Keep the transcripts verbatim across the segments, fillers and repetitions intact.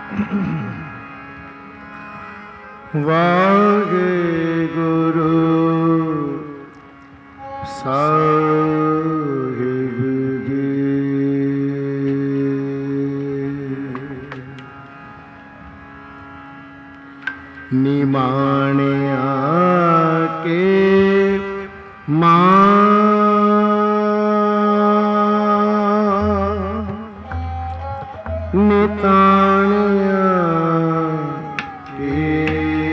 वाहे गुरु साहिब जी। निमाणिया के मां निताणिया के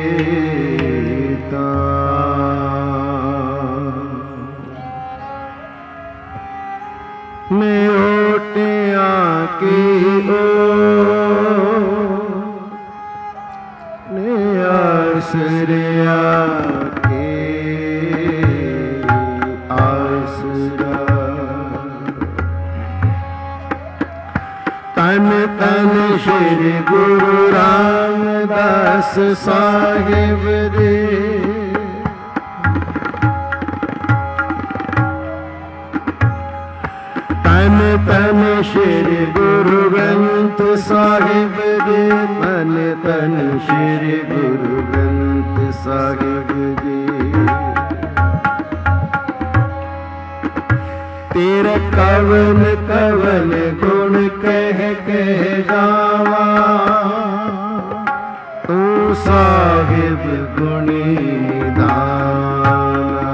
मैं ओटिया की ओ ने आसरिया के आसरा। तन तन श्री गुरु रामदास साहिब रे। तन तन श्री गुरु ग्रंथ साहिब रे। मन तन श्री गुरु ग्रंथ साहिब जी। तेरा कवन कवन गुण कह कह गावा। तू साहिब गुणी निदाना।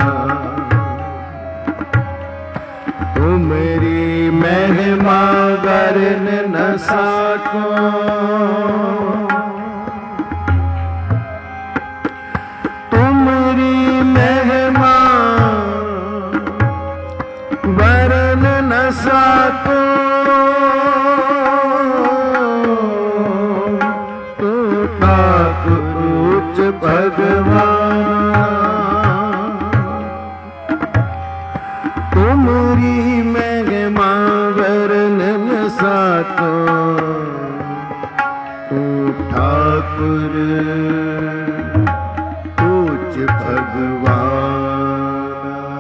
तू मेरी महिमा वर्ण न सको। तू मेरी महिमा वर्ण न सको। तू ठाकुर उच्च भगवान। तू मेरी महिमा वर्ण न सको। तू ठाकुर उच्च भगवान।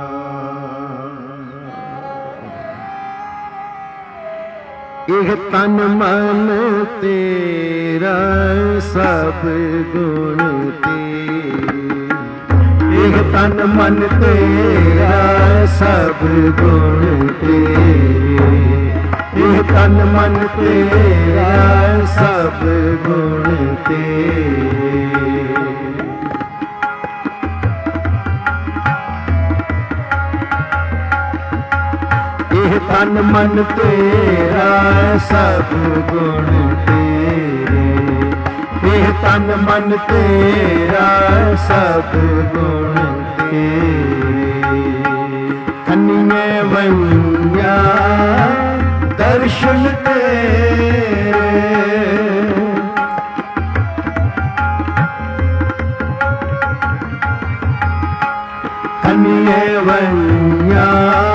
यह तन मन तेरा सब गुण तेरे। यह तन मन तेरा सब गुण तेरे। यह तन मन तेरा सब गुण तेरे। यह तन मन तेरा सब गुण तेरे। यह तन मन तेरा सब गुण तेरे। खनिये वैया दर्शन तेरे। खनिये वैया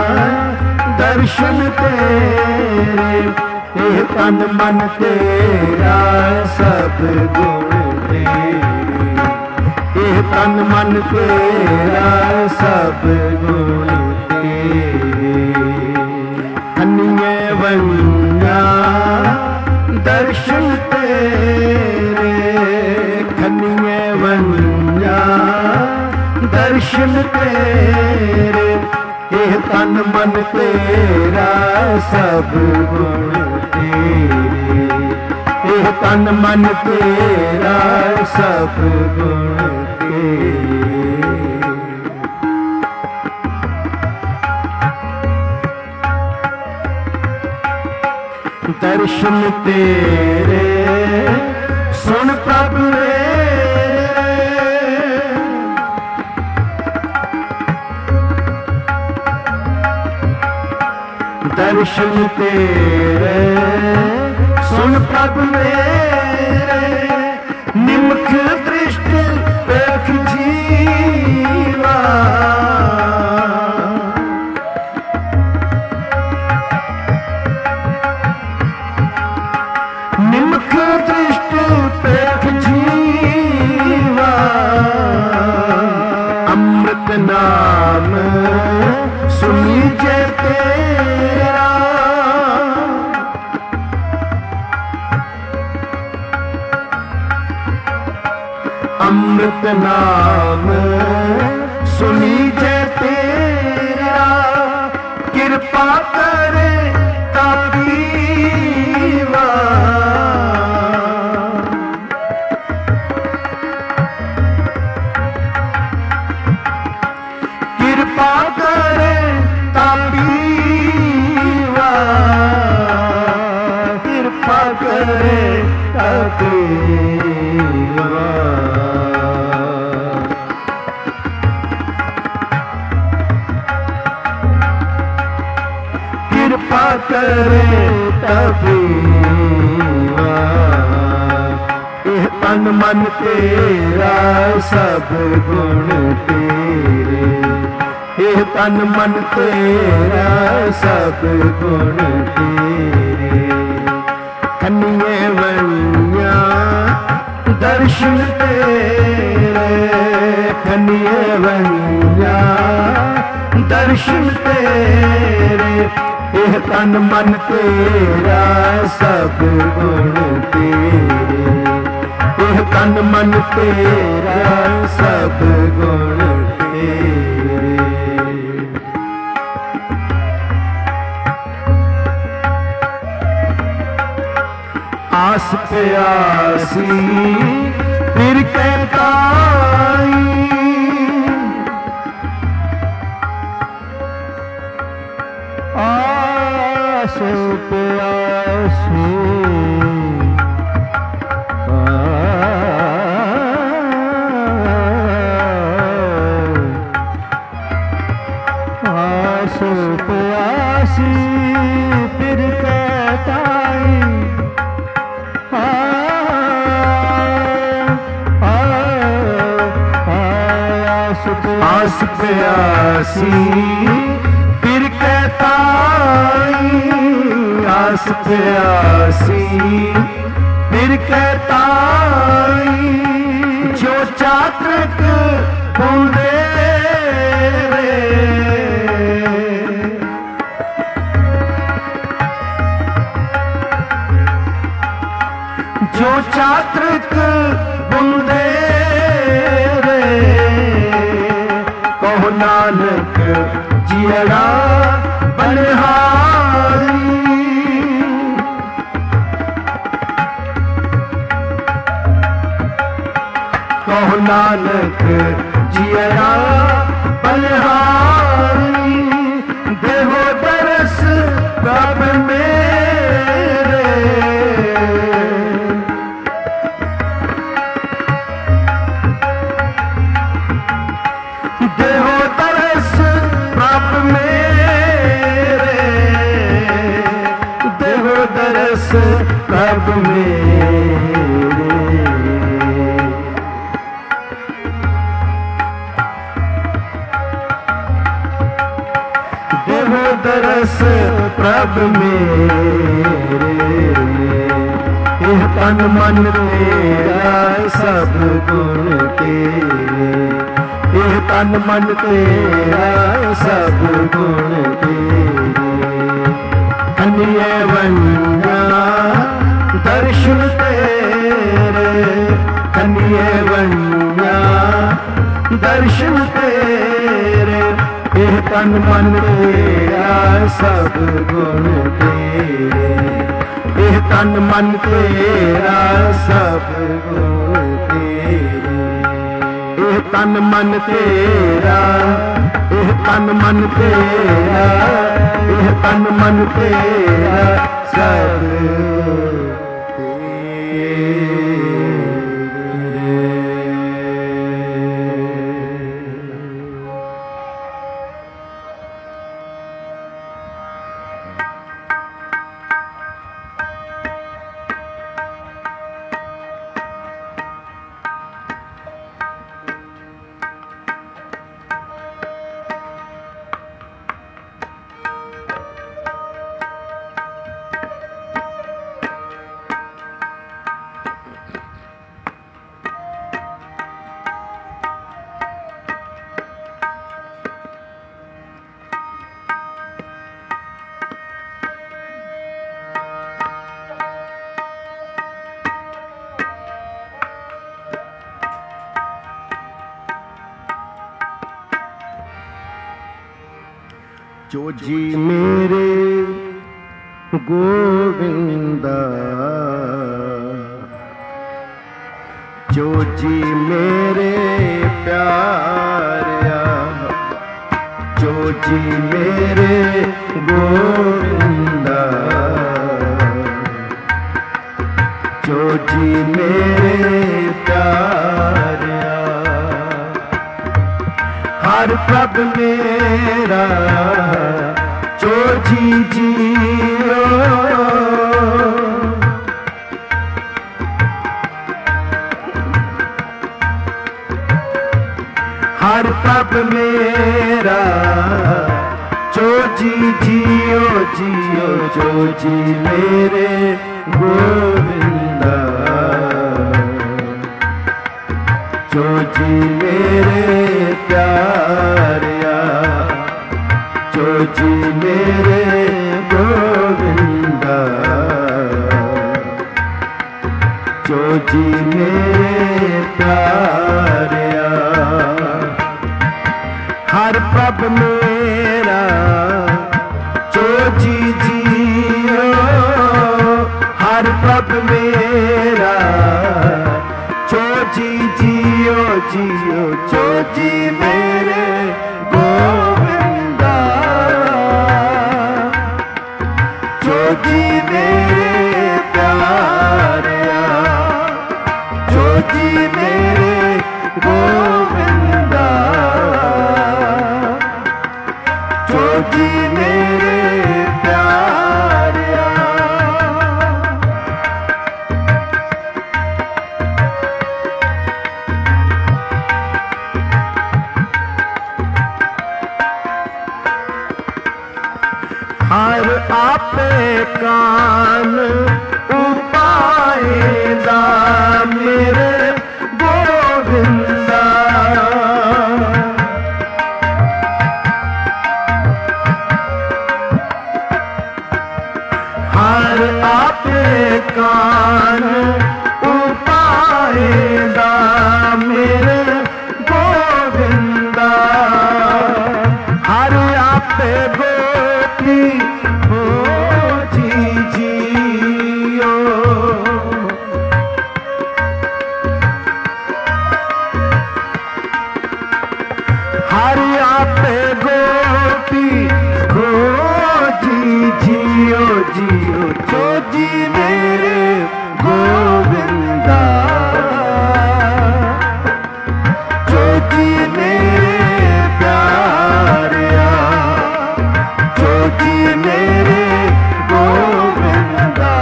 दर्शन तेरे। यह तन मन तेरा सब गुण तेरे। यह तन मन तेरा सब गुण तेरे। खनिये वैया दर्शन तेरे। खनिये वैया दर्शन तेरे। यह तन मन तेरा सब गुण तेरे। यह तन मन तेरा सब गुण तेरे। दर्शन तेरे सुन प्रभु रे। दर्शन तेरे सुन प्रभु मेरे। निमख दृष्टि देख जीवा। निमख दृष्टि देख जीवा। अमृत नाम सुनी जय तेरा। अमृत नाम सुनीजे तेरा, कृपा करे तापीवा। कृपा करे तापीवा, कृपा करे तापीवा। कृपा करे तबीवा, एह तन मन तेरा सब गुण तेरे, एह तन मन तेरा सब गुण तेरे। कन्ये वैया दर्शन तेरे, कन्ये वैया दर्शन तेरे, एह तन मन तेरा सब गुण तेरे, एह तन मन तेरा सब गुण तेरे। आस प्यासी फिर कहताई, आस प्यासी आस प्यासी फिर कहताई, आस प्यासी फिर कहताई, आस प्यासी फिर कहताई। जो चातृक बूंदे रे, जो चातृक बूंदे रे, कहो नानक जियरा बलिहारी। कहो नानक जियरा बलिहारी, देहो दरस कब मेरे, देहो दरस कब मेरे, देहो दरस कब मेरे। देहो दरस प्रभ मेरे, एह तन मन तेरा सब गुण तेरे, एह तन मन तेरा सब गुण तेरे। कन्ये वैया दर्शन तेरे, कन्ये वैया दर्शन तेरे, एह तन मन तेरा सब गुण तेरे, एह तन मन तेरा सब गुण तेरे। एह तन मन तेरा, एह तन मन तेरा, एह तन मन तेरा सब जो जी मेरे गोविंदा, जो जी मेरे प्यारिया, जो जी मेरे गोविंदा, जो जी मेरे प्यारिया, हर प्रभ मेरा जो जी जियो, हर प्रभ मेरा जो जी जियो जियो, जो जी मेरे गोविंदा, जो जी मेरे प्यारिया, जो जी मेरे गोविंदा, जो जी मेरे प्यारिया, हर प्रभ मेरा जो जी जियो, हर प्रभ मेरा जो जी जियो जियो, जो जी मेरे गोविंदा, जो जी मेरे प्यारिया, जो जी मेरे गोविंदा, जो जी मेरे प्यारिया। हर आपे कान उपायदा मेरे गोविंदा, हर आपे कान उपायदा मेरे गोविंदा, हर आपे गोपी हो जी जियो, हर आपे गोपी हो जी जियो जियो, जो जी मेरे गोविंदा, जो जी मेरे प्यारिया, जो जी मेरे गोविंदा,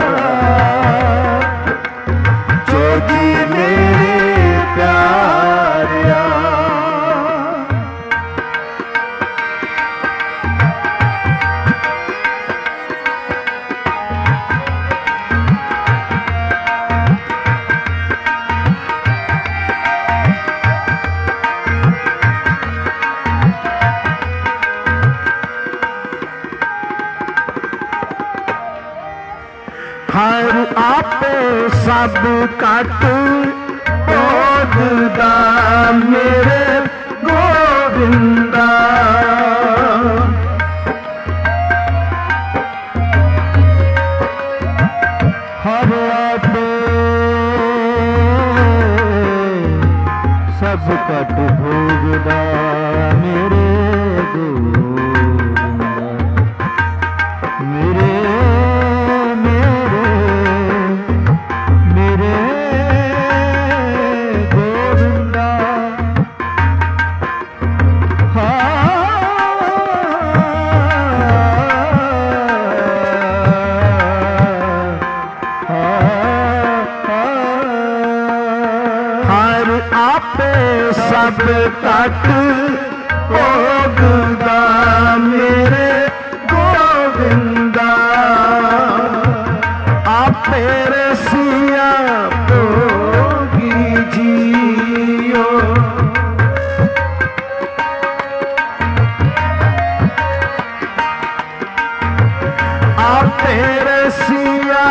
जो जी मेरे प्यारिया। हर आपे सब कट ओढ़दा मेरे गोविंदा, हर आपे सब कट भोगदा मेरे गोविंदा, मेरे सब तक भोगदा मेरे गोविंदा, आपे रसिया भोगी जियो, आपे रसिया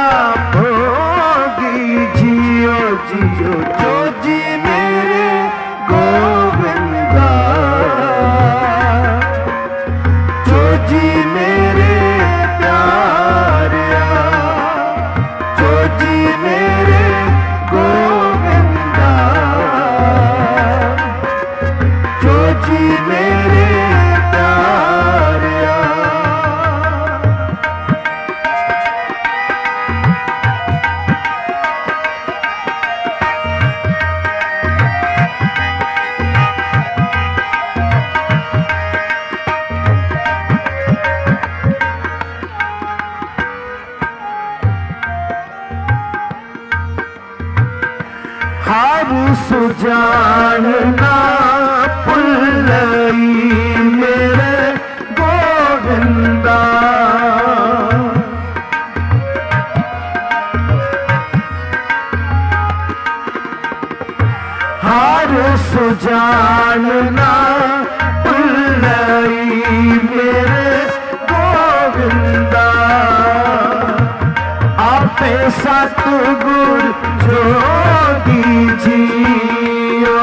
भोगी जियो जियो, जो जी मेरे गोविंदा, जो हर सुजानना पुल्लई मेरे गोविंदा। हर सुजानना पुल्लई मेरे गोविंदा। आपे सतगुर जोगी जियो।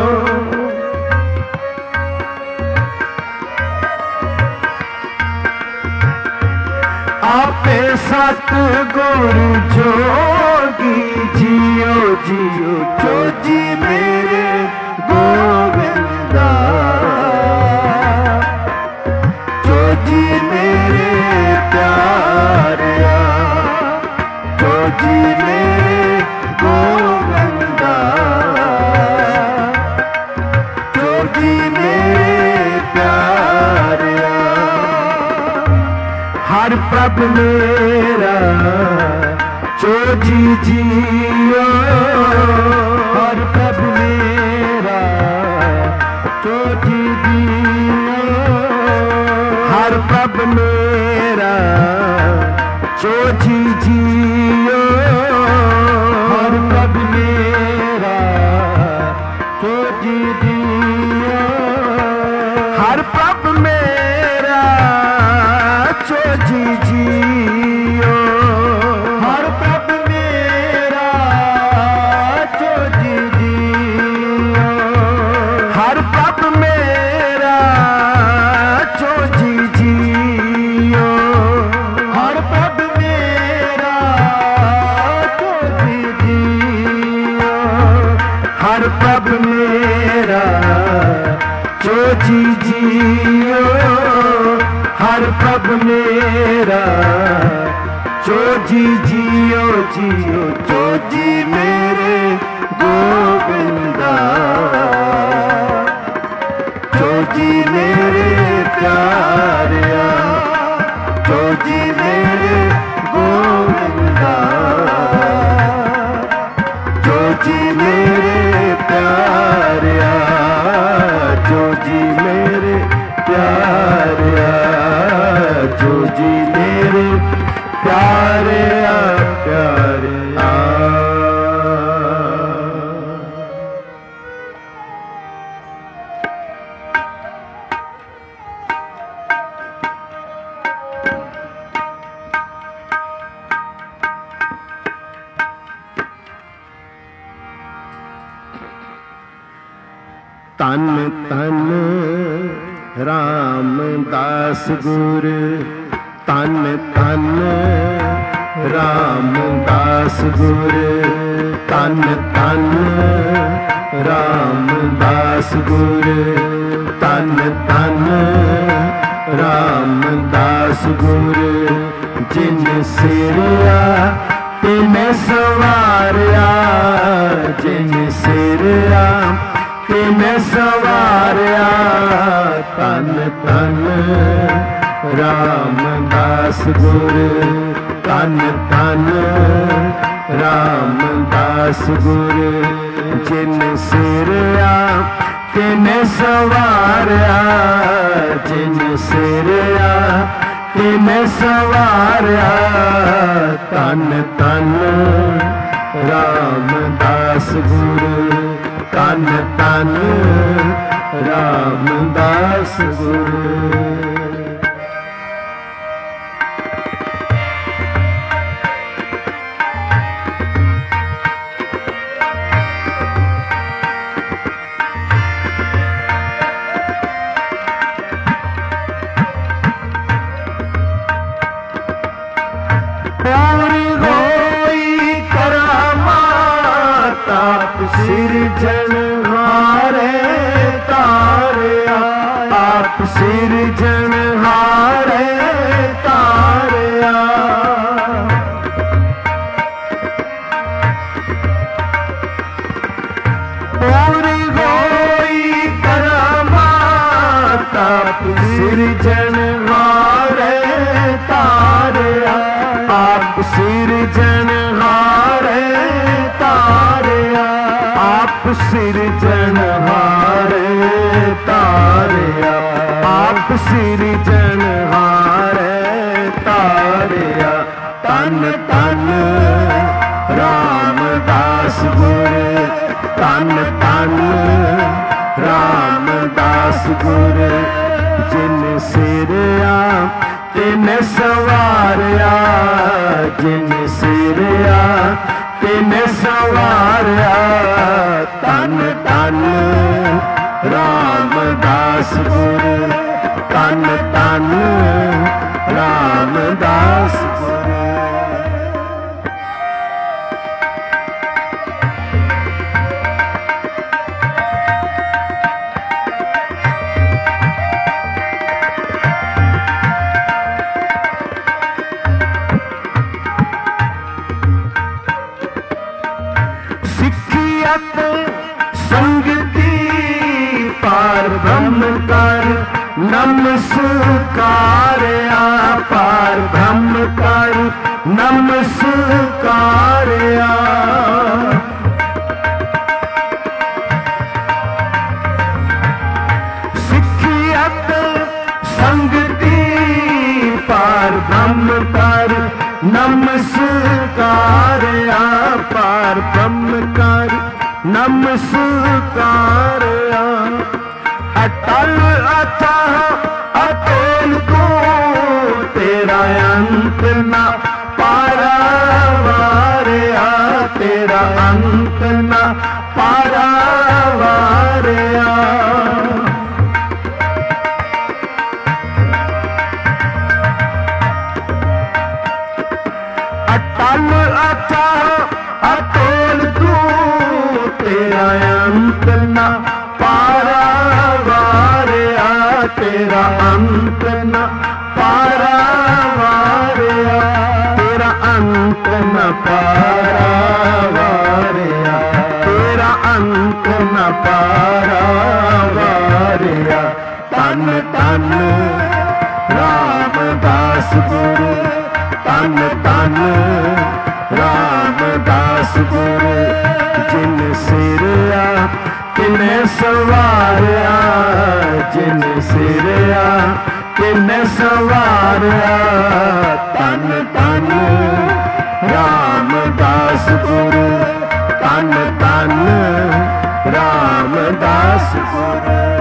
आपे सतगुर जोगी जियो जियो जोजी मेरे गोविंदा। जोजी मेरे प्यारिया जोजी मेरे गोविंदा। जोजी मेरे प्यारिया हर प्रभ मेरा जोजी जियो। हर प्रभ मेरा जोजी जियो। हर प्रभ मेरा जोजी जियो। हर प्रभ मेरा जोजी जियो। हर प्रभ मेरा जोजी जियो। हर प्रभ मेरा जोजी जियो। हर प्रभ मेरा जोजी जियो। हर प्रभ मेरा जोजी जियो। हर प्रभ मेरा जोजी जियो। हर प्रभ मेरा जोजी जियो जियो जोजी मेरे गोविंदा। जोजी मेरे प्यारिया जोजी मेरे गोविंदा। जोजी मेरे प्यारिया जोजी मेरे प्यारिया जोजी मेरे प्यारिया प्यारिया। तन तन रामदास गुर। तन तन रामदास गुर। तन तन रामदास गुर। तन तन रामदास गुर। जिन सिरिया तिन सवारिया। जिन सिरिया तिन सवारिया। तन तन रामदास गुर। तन तन रामदास गुर। जिन सिरिया तिन सवारिया। जिन सिरिया तिन सवारिया। तन तन रामदास गुर। तन तन रामदास गुर। पूरी होई करामात आप सिरजनहारे तारिया। आप सिरजनहारे तारिया। पूरी होई करामात आप सिरजनहारे तारिया। आप सिरजनहारे तारिया। ਸਿਰਜਣਹਾਰੇ ਤਾਰਿਆ। ਤਨ ਤਨ ਰਾਮਦਾਸ ਗੁਰ, ਤਨ ਤਨ ਰਾਮਦਾਸ ਗੁਰ। ਜਿਨ ਸਿਰਿਆ ਤਿਨ ਸਵਾਰਿਆ, ਜਿਨ ਸਿਰਿਆ ਤਿਨ ਸਵਾਰਿਆ। ਤਨ ਤਨ ਰਾਮਦਾਸ ਗੁਰ, ਤਨ ਤਨ ਰਾਮਦਾਸ ਗੁਰ। ਸਿੱਖਿਅਤ ਸੰਗਤੀ ਪਾਰ ਬ੍ਰਹਮ ਕਰ ਨਮਸਕਾਰਿਆ, ਪਾਰ ਬ੍ਰਹਮ ਕਰ ਨਮਸਕਾਰਿਆ। ਸਿੱਖਿਅਤ ਸੰਗਤੀ ਪਾਰ ਬ੍ਰਹਮ ਕਰ ਨਮਸਕਾਰਿਆ, ਪਾਰ ਬ੍ਰਹਮ ਕਰ ਨਮਸਕਾਰਿਆ। ਅਟਲ ਅਥਾਹ ਅਤੁਲ ਕੋ ਤੇਰਾ ਅੰਤ ਨਾ ਪਾਰਾਵਾਰਿਆ, ਤੇਰਾ ਅੰਤ ਨਾ ਪਾਰਾਵਾਰਿਆ। ਅਟਲ ਅਥਾਹ ਅਤੁਲ ਕੋ ਤੇਰਾ ਅੰਤ ਨਾ ਪਾਰਾਵਾਰਿਆ, ਤੇਰਾ ਅੰਤ ਨ ਪਾਰਾਵਾਰਿਆ। ਤੇਰਾ ਅੰਤ ਨ ਪਾਰਾਵਾਰਿਆ, ਤੇਰਾ ਅੰਤ ਨ ਪਾਰਾਵਾਰਿਆ। ਤਨ ਤਨ ਰਾਮਦਾਸ ਗੁਰ, ਤਨ ਤਨ ਰਾਮਦਾਸ ਗੁਰ। ਜਿਨ ਸਿਰਿਆ ਤਿਨੇ ਸਵਾਰਿਆ, ਜਿਨ ਸਿਰਿਆ ਤਿਨੇ ਸਵਾਰਿਆ। ਤਨ ਤਨ ਰਾਮਦਾਸ ਗੁਰ, ਤਨ ਤਨ ਰਾਮਦਾਸ ਗੁਰ।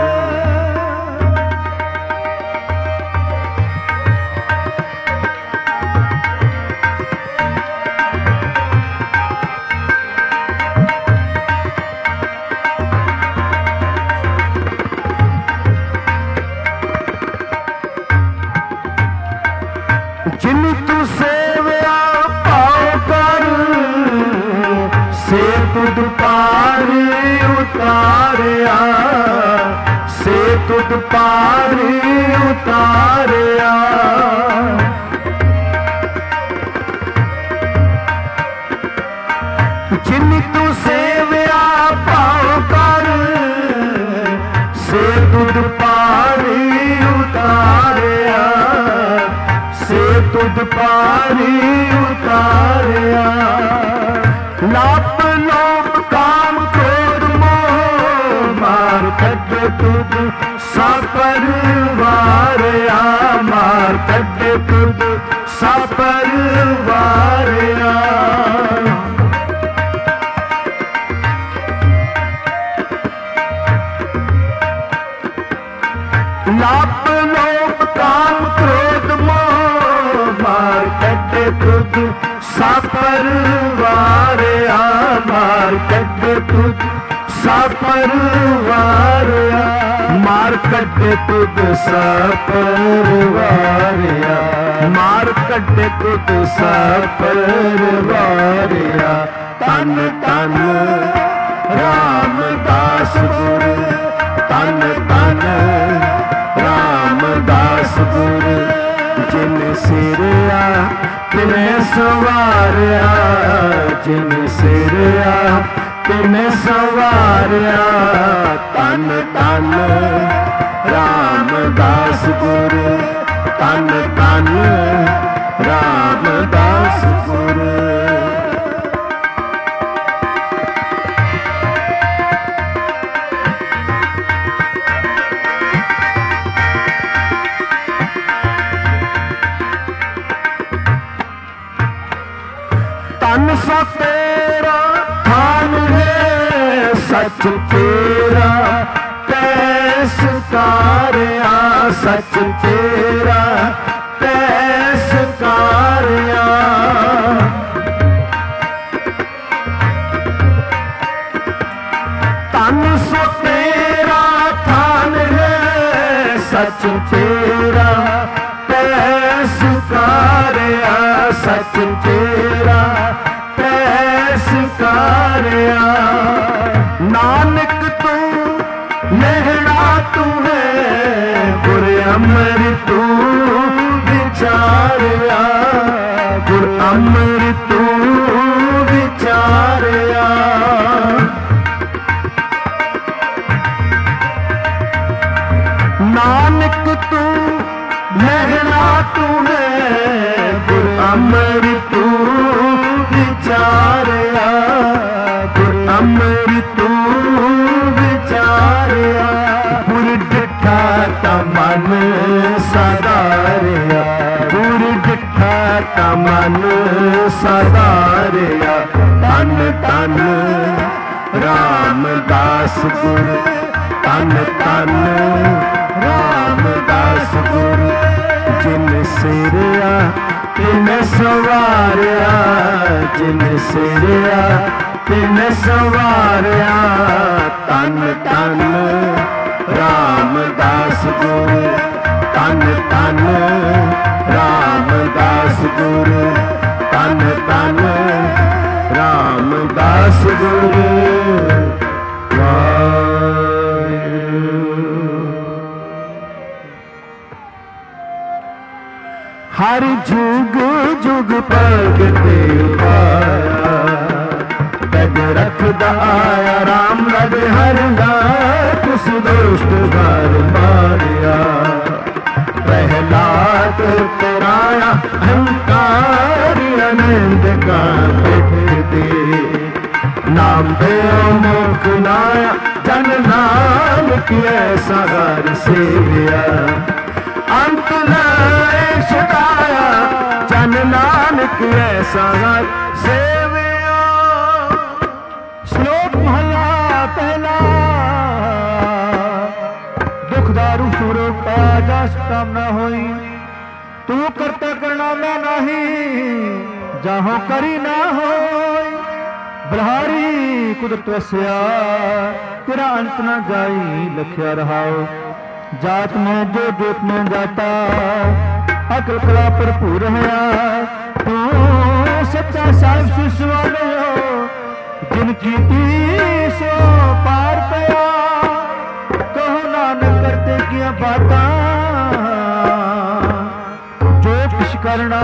ਜਿਨ ਤੂੰ ਸੇਵਿਆ ਭਾਉ ਕਰ, ਸੇ ਤੁਧ ਪਾਰ ਉਤਾਰਿਆ, ਸੇ ਤੁਧ ਪਾਰ ਉਤਾਰਿਆ। ਜਿਨ ਤੂੰ ਸੇਵਿਆ ਭਾਉ ਕਰ, ਸੇ ਤੁਧ ਪਾਰ ਉਤਾਰਿਆ, ਸੇ ਤੁਧ ਪਾਰੀ ਉਤਾਰਿਆ। ਲਾਪ ਲੋਭ ਕਾਮ ਕ੍ਰੋਧ ਮੋਹ ਮਾਰ ਕੱਢੇ ਤੁਧ ਸਪਰਿਵਾਰਿਆ, ਮਾਰ ਕੱਢੇ ਤੁਧ ਸਪਰਿਵਾਰਿਆ। ਲਾਪ ਲੋਭ ਕਾਮ ਕ੍ਰੋਧ ਮੋਹ ਮਾਰ ਕੱਢੇ ਤੁਧ ਸਪਰਿਵਾਰਿਆ, ਮਾਰ ਕੱਢੇ ਤੁਧ ਸਪਰਿਵਾਰਿਆ। ਮਾਰ ਕੱਢੇ ਤੁਧ ਸਪਰਿਵਾਰਿਆ, ਮਾਰ ਕੱਢੇ ਤੁਧ ਸਪਰਿਵਾਰਿਆ। ਤਨ ਤਨ ਰਾਮਦਾਸ ਗੁਰ, ਤਨ ਤਨ ਰਾਮਦਾਸ ਗੁਰ। ਜਿਨ ਸਿਰਿਆ ਤਿਨੇ ਸਵਾਰਿਆ, ਜਿਨ ਸਿਰਿਆ ਤਿਨੇ ਸਵਾਰਿਆ। ਤਨ ਤਨ ਰਾਮਦਾਸ ਗੁਰ, ਤਨ ਤਨ ਰਾਮਦਾਸ ਗੁਰ। सच तेरा तैस कारिया, सच तेरा तैस कारिया। तन सो तेरा थान है, सच तेरा तैस कारिया, सच तेरा तैस कारिया। नानक तू लहरा तू है, गुर अमृत तू विचारिया, गुर अमृत तू विचारिया। नानक तू लहरा तू है, गुर अमृत तू विचारिया, गुर अमृत तू विचारिया। गुर डिठा ता मन सदारिया, गुर डिठा ता मन सदारिया। तन तन रामदास गुर, तन तन रामदास गुरु। जिन सिरिया तिन सवारिया, जिन सिरिया तिन सवारिया। तन तन रामदास गुरु, तन तन रामदास गुरु, तन तन रामदास गुरु। हर जुग जुग भगते पाया, तज रखदा आया राम लग हर नाथ। उस दुष्ट घर मारिया, प्रहलाद तेराया अहंकारी। अनंद का बैठे दे, नाम दे मुख नाया। जन नानक ऐसा घर सेविया, अंत लाए छुड़ाया। जन नानक ऐसा घर सेविया। श्लोक महला पहला। दुखदारू सुरो पास कामना होई, तू करता करना मैं नहीं। जाहो करी ना होई, बलहारी कुदरत वसिया। तेरा अंत न जाई लख्या रहाओ। जात में जो जोत में जाता, अकल कला भरपूर है। तू सच्चा साहिब शिशवा हो, जिनकी सो पार पया। कहो नानक करते किया बाता, जो कुछ करना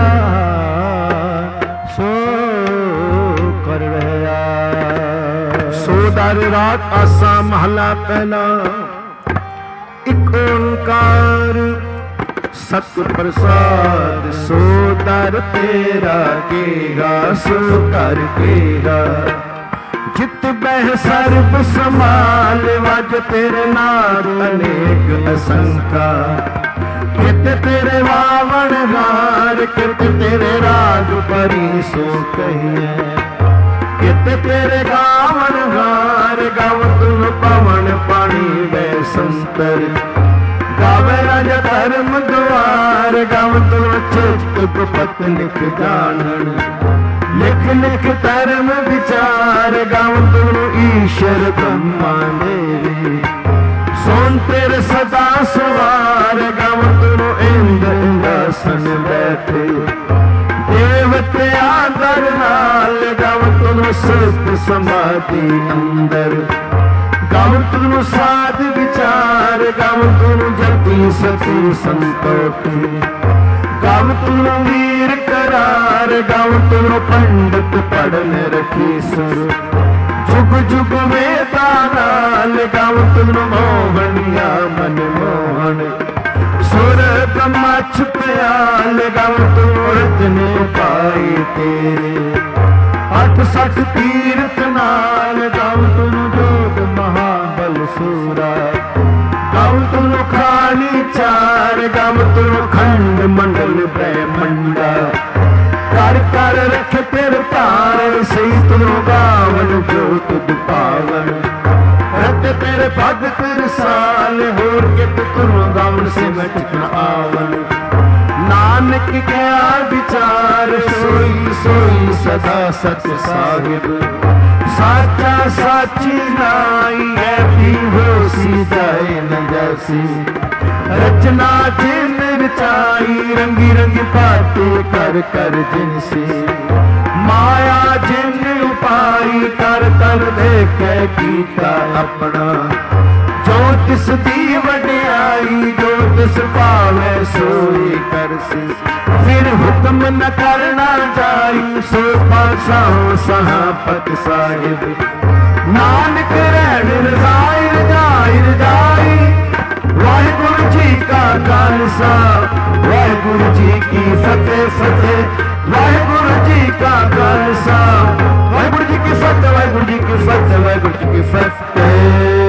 सो कर रहा। सो दर रात आसा महला पहला। एक ओंकार सत प्रसाद, सो दर तेरा केगा, सो कर केगा। जित बह सर्ब समाल, वज तेरे नार अनेक असंख्या। कित तेरे वावण हार, कित तेरे राग परी सो कहिए। कित तेरे गावन हार, गव तुम पवन पानी वे संतर। गावे राजा धर्म द्वार, गव तुम चित्त गुपत लिख जानन। लिख लिख धर्म विचार, गव तुम ईश्वर ब्रह्मा देवी। सोन तेरे सदा सवार, गव तुम इंद्र इंद्रासन बैठे। देवते आदर नाल, गव तुम सिद्ध समाधि अंदर। गव तुम साध विचार, गव तुम जति सती संतोषी। गव तुम वीर करार, गव तुम पंडित पढ़न रखी सुर। जुग जुग वेदा नाल, गव तुम मोहनिया मन मोहन। सुर ब्रह्मा छुपयाल, गव तुम रतने पाई तेरे। अठ सठ तीर्थ नाल, गव तुम जोग महाबल सूरा। गव तुम खाली चार, गव तुम खंड मंडल ब्रह्मंडा। कर कर रख तेरे तार, सही तुम गावन जो तुद पावन। सिमट न आवन। नानक क्या विचार सोई सोई सदा सत्य साहिब। साचा साची नाई है भी हो सीधाए न जैसी। रचना जिन रचाई रंगी रंगी बातें कर कर जिनसे। माया जिन उपाई कर कर देखे कीता अपना। जो तिस दी वड्याई जो तिस पावे सोई करसी। फिर हुक्म न करना जाई सो पासाओ सहापत साहिब। नानक रहन रजाई रजाई रजाई। वाहिगुरु जी का खालसा वाहिगुरु जी की फतेह फतेह। वाहिगुरु जी का खालसा वाहिगुरु जी की फतेह वाहिगुरु जी की फतेह वाहिगुरु जी की फतेह।